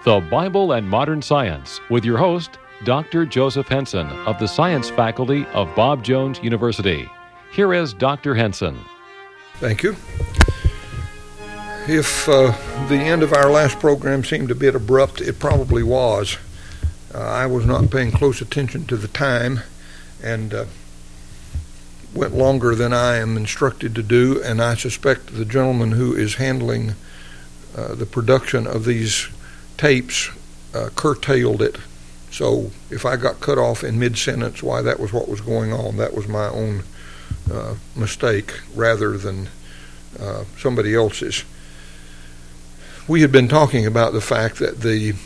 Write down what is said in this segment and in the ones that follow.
The Bible and Modern Science with your host, Dr. Joseph Henson of the Science Faculty of Bob Jones University. Here is Dr. Henson. Thank you. If the end of our last program seemed a bit abrupt, it probably was. I was not paying close attention to the time and went longer than I am instructed to do, and I suspect the gentleman who is handling the production of these tapes curtailed it. So if I got cut off in mid-sentence, why, that was what was going on. That was my own mistake rather than somebody else's. We had been talking about the fact that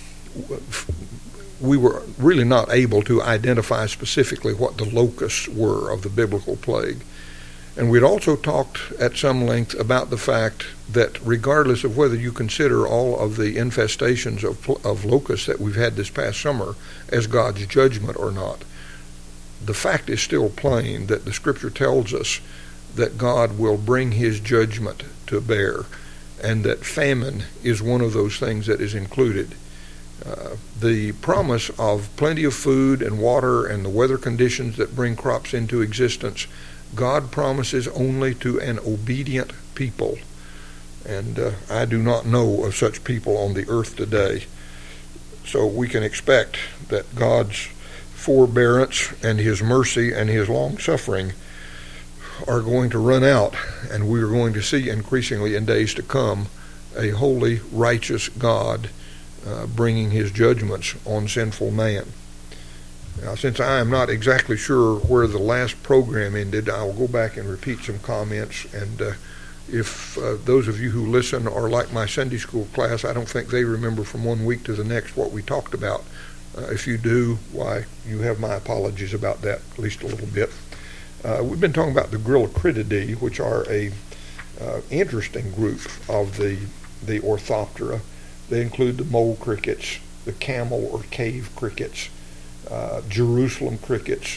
we were really not able to identify specifically what the locusts were of the biblical plague. And we'd also talked at some length about the fact that regardless of whether you consider all of the infestations of locusts that we've had this past summer as God's judgment or not, the fact is still plain that the Scripture tells us that God will bring His judgment to bear, and that famine is one of those things that is included. The promise of plenty of food and water and the weather conditions that bring crops into existence, God promises only to an obedient people. And I do not know of such people on the earth today. So we can expect that God's forbearance and His mercy and His long-suffering are going to run out, and we are going to see increasingly in days to come a holy, righteous God bringing His judgments on sinful man. Now, since I am not exactly sure where the last program ended, I will go back and repeat some comments, and if those of you who listen are like my Sunday school class, I don't think they remember from one week to the next what we talked about. If you do, why, you have my apologies about that, at least a little bit. We've been talking about the Grillocrididae, which are a interesting group of the Orthoptera. They include the mole crickets, the camel or cave crickets, Jerusalem crickets,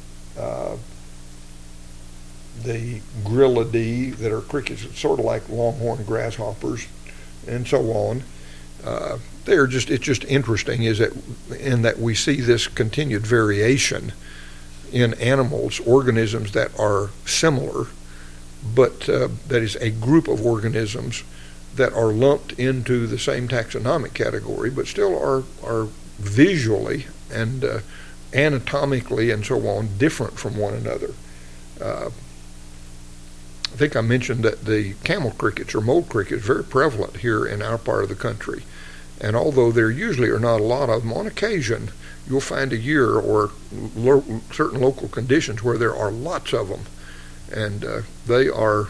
the Grillidae that are crickets sort of like longhorn grasshoppers, and so on. It's just interesting in that we see this continued variation in animals, organisms that are similar, but that is a group of organisms that are lumped into the same taxonomic category, but still are visually and anatomically and so on different from one another. I think I mentioned that the camel crickets or mole crickets are very prevalent here in our part of the country. And although there usually are not a lot of them, on occasion you'll find a year or certain local conditions where there are lots of them. And they are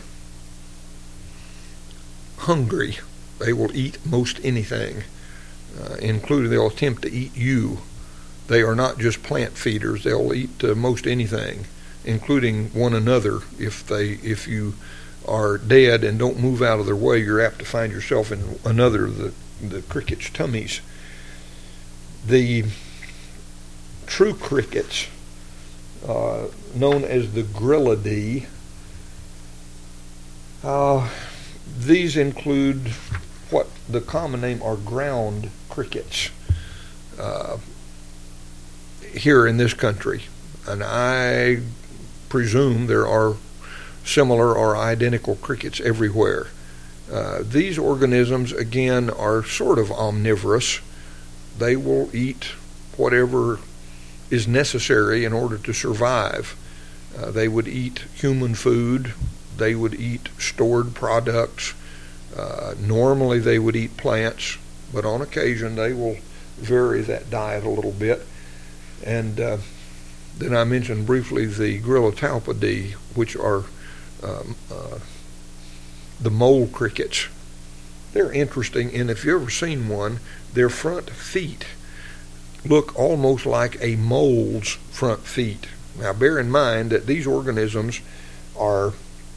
hungry. They will eat most anything, including they'll attempt to eat you. They are not just plant feeders. They'll eat most anything, including one another. If you are dead and don't move out of their way, you're apt to find yourself in another of the crickets' tummies. The true crickets, known as the Grillidae, these include what the common name are ground crickets here in this country. And I presume there are similar or identical crickets everywhere. These organisms, again, are sort of omnivorous. They will eat whatever is necessary in order to survive. They would eat human food. They would eat stored products. Normally they would eat plants, but on occasion they will vary that diet a little bit. And then I mentioned briefly the Grillotalpidae, which are the mole crickets. They're interesting, and if you've ever seen one, their front feet look almost like a mole's front feet. Now bear in mind that these organisms are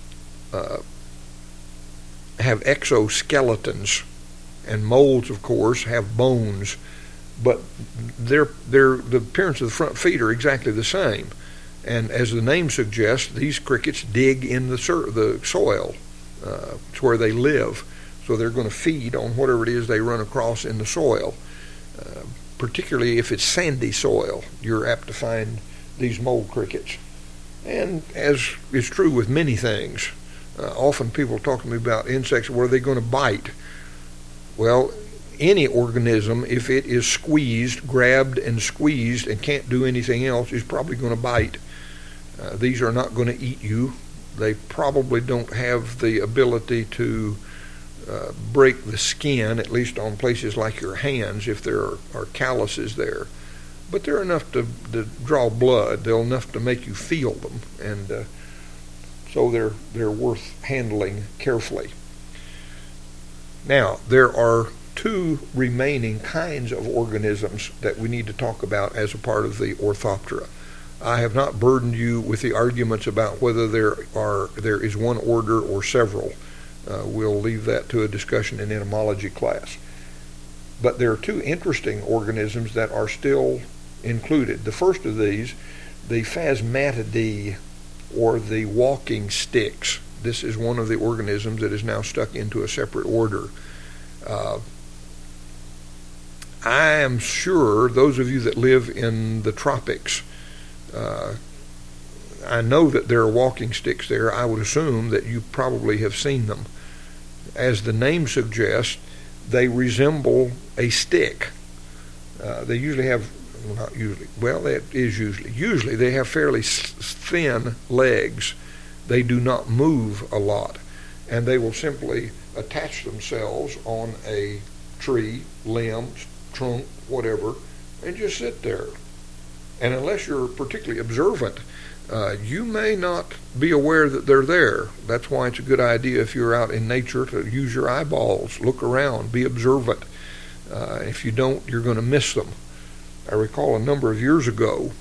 have exoskeletons, and moles, of course, have bones, but the appearance of the front feet are exactly the same. And as the name suggests, these crickets dig in the soil. It's where they live. So they're going to feed on whatever it is they run across in the soil. particularly if it's sandy soil, you're apt to find these mole crickets. And as is true with many things, often people talk to me about insects, where are they going to bite? Well, any organism, if it is squeezed, grabbed and squeezed and can't do anything else, is probably going to bite. These are not going to eat you. They probably don't have the ability to break the skin, at least on places like your hands, if there are calluses there. But they're enough to draw blood. They're enough to make you feel them, and so they're worth handling carefully. Now, there are two remaining kinds of organisms that we need to talk about as a part of the Orthoptera. I have not burdened you with the arguments about whether there is one order or several. We'll leave that to a discussion in entomology class. But there are two interesting organisms that are still included. The first of these, the Phasmatidae, or the walking sticks. This is one of the organisms that is now stuck into a separate order. I am sure those of you that live in the tropics, I know that there are walking sticks there. I would assume that you probably have seen them. As the name suggests, they resemble a stick. They usually have, not usually, well, that is usually they have fairly thin legs. They do not move a lot, and they will simply attach themselves on a tree, limb, trunk, whatever, and just sit there. And unless you're particularly observant, you may not be aware that they're there. That's why it's a good idea, if you're out in nature, to use your eyeballs, look around, be observant. If you don't, you're going to miss them. I recall a number of years ago,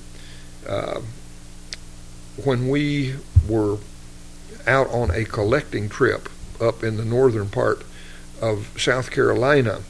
when we were out on a collecting trip up in the northern part of South Carolina.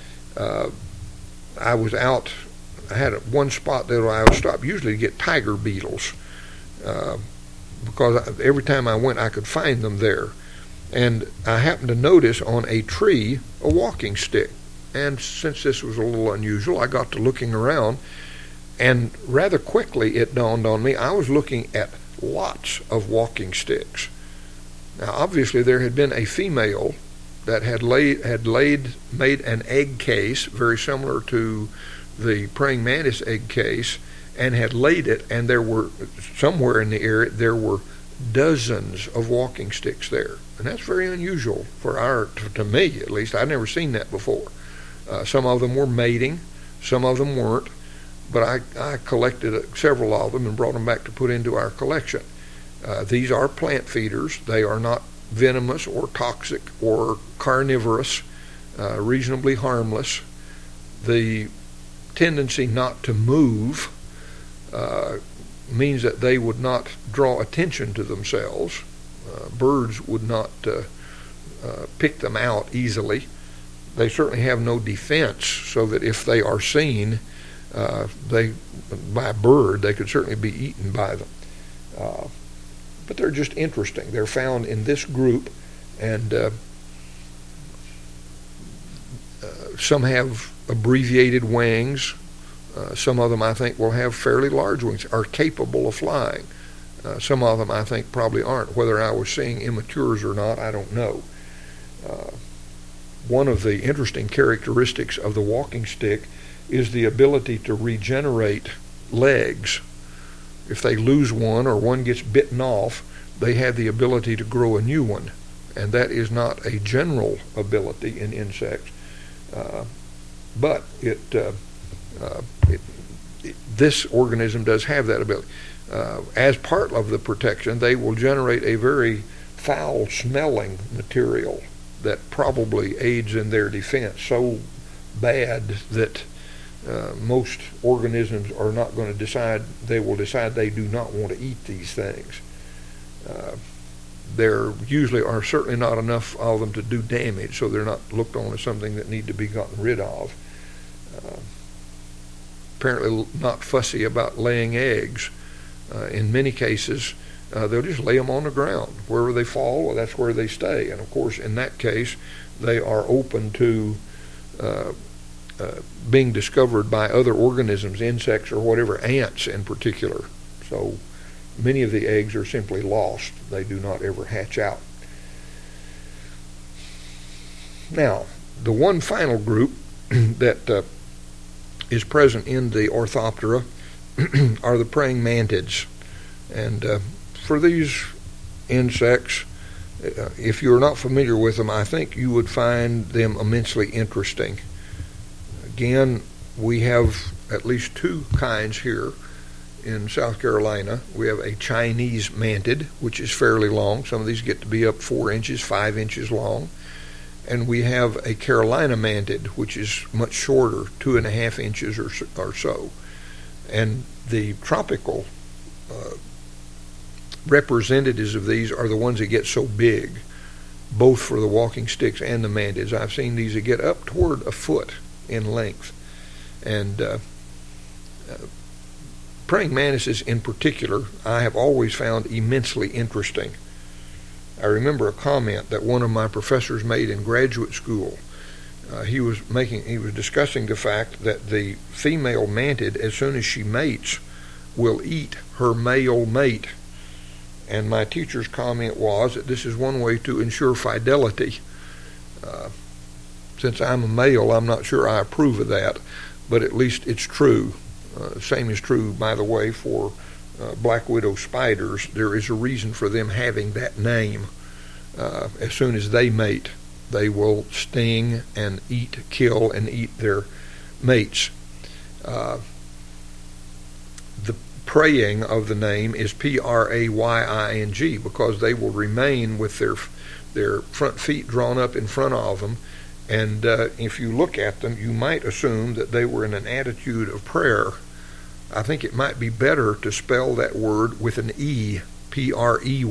I was out, I had one spot that I would stop usually to get tiger beetles, because every time I went I could find them there. And I happened to notice on a tree a walking stick. And since this was a little unusual, I got to looking around, and rather quickly it dawned on me I was looking at lots of walking sticks. Now, obviously, there had been a female that had made an egg case very similar to the praying mantis egg case, and had laid it, and there were, somewhere in the area, there were dozens of walking sticks there. And that's very unusual for to me at least. I'd never seen that before. Some of them were mating, some of them weren't, but I collected several of them and brought them back to put into our collection. These are plant feeders. They are not venomous or toxic or carnivorous, reasonably harmless. The tendency not to move means that they would not draw attention to themselves. Birds would not pick them out easily. They certainly have no defense, so that if they are seen by a bird, they could certainly be eaten by them. But they're just interesting. They're found in this group, and some have abbreviated wings. Some of them, I think, will have fairly large wings, are capable of flying. Some of them, I think, probably aren't. Whether I was seeing immatures or not, I don't know. One of the interesting characteristics of the walking stick is the ability to regenerate legs. If they lose one or one gets bitten off, they have the ability to grow a new one. And that is not a general ability in insects. But this organism does have that ability. As part of the protection, they will generate a very foul-smelling material that probably aids in their defense, so bad that most organisms are not going to decide, they will decide they do not want to eat these things. There usually are certainly not enough of them to do damage, so they're not looked on as something that need to be gotten rid of. Apparently not fussy about laying eggs. In many cases, they'll just lay them on the ground. Wherever they fall, well, that's where they stay. And of course, in that case, they are open to being discovered by other organisms, insects or whatever, ants in particular. So many of the eggs are simply lost. They do not ever hatch out. Now, the one final group that is present in the Orthoptera are the praying mantids. And for these insects, if you're not familiar with them, I think you would find them immensely interesting. Again, we have at least two kinds here in South Carolina. We have a Chinese mantid, which is fairly long. Some of these get to be up 4 inches, 5 inches long. And we have a Carolina mantid, which is much shorter, 2.5 inches or so. And the tropical representatives of these are the ones that get so big, both for the walking sticks and the mantids. I've seen these that get up toward a foot in length. And praying mantises in particular, I have always found immensely interesting. I remember a comment that one of my professors made in graduate school. He was discussing the fact that the female mantid, as soon as she mates, will eat her male mate. And my teacher's comment was that this is one way to ensure fidelity. Since I'm a male, I'm not sure I approve of that, but at least it's true. Same is true, by the way, for black widow spiders. There is a reason for them having that name. As soon as they mate, they will sting and kill and eat their mates. The praying of the name is Praying, because they will remain with their front feet drawn up in front of them. And if you look at them, you might assume that they were in an attitude of prayer. I think it might be better to spell that word with an E, Preying,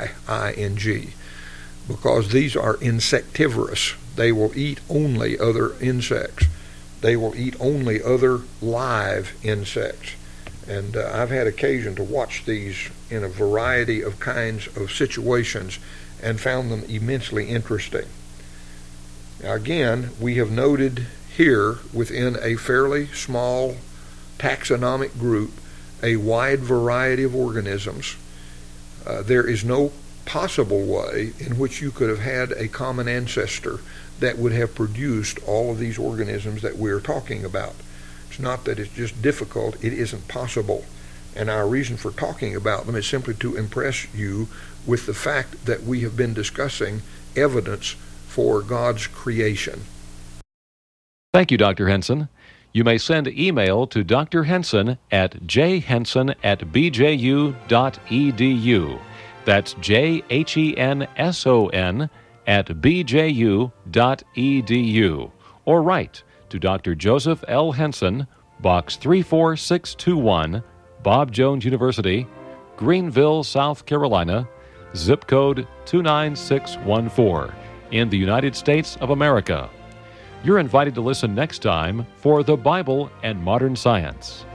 because these are insectivorous. They will eat only other insects. They will eat only other live insects. And I've had occasion to watch these in a variety of kinds of situations and found them immensely interesting. Now again, we have noted here within a fairly small taxonomic group a wide variety of organisms. There is no possible way in which you could have had a common ancestor that would have produced all of these organisms that we're talking about. It's not that it's just difficult, it isn't possible. And our reason for talking about them is simply to impress you with the fact that we have been discussing evidence for God's creation. Thank you, Dr. Henson. You may send email to Dr. Henson at jhenson@bju.edu. That's jhenson@bju.edu. Or write to Dr. Joseph L. Henson, Box 34621, Bob Jones University, Greenville, South Carolina, zip code 29614, in the United States of America. You're invited to listen next time for The Bible and Modern Science.